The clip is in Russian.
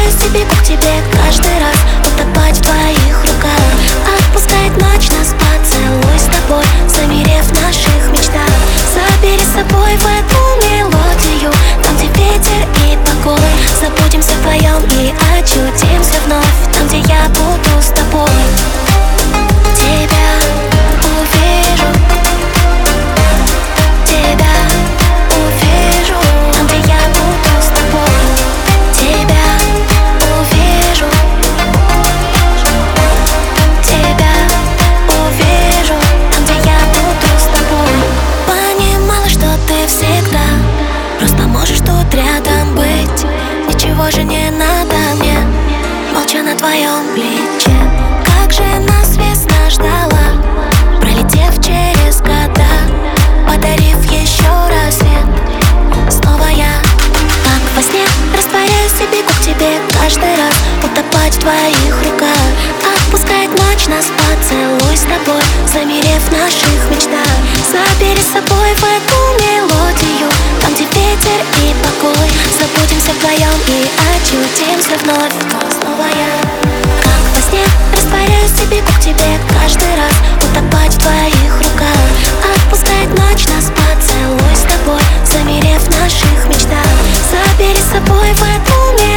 Растворяюсь и бегу к тебе каждый раз, утопать в твоих руках. Отпускает ночь нас, поцелуй с тобой, замерев в наших мечтах. Забери с собой в эту мелодию, там, где ветер и покой. Забудемся вдвоем и очутимся вновь там, где я буду с тобой. Тебя увижу, тебя увижу, там, где я буду с тобой. Тебя увижу, тебя увижу, там, где я буду с тобой. Понимала, что ты всегда просто можешь тут рядом быть. Ничего же не надо мне, молча на твоем плече. Как же нас весна ждала, пролетев через года, подарив еще рассвет. Снова я, как во сне, растворяюсь и бегу к тебе каждый раз, утопать в твоих руках. Отпускает ночь нас, поцелуй с тобой, замерев в наших мечтах. Забери с собой в эту мелодию, там, где ветер и покой. Забудемся вдвоем и очутимся вновь. Снова я, как во сне, растворяюсь и бегу к тебе каждый раз, утопать в твоих руках. Отпускает ночь нас, поцелуй с тобой, замерев в наших мечтах. Забери с собой в эту мелодию,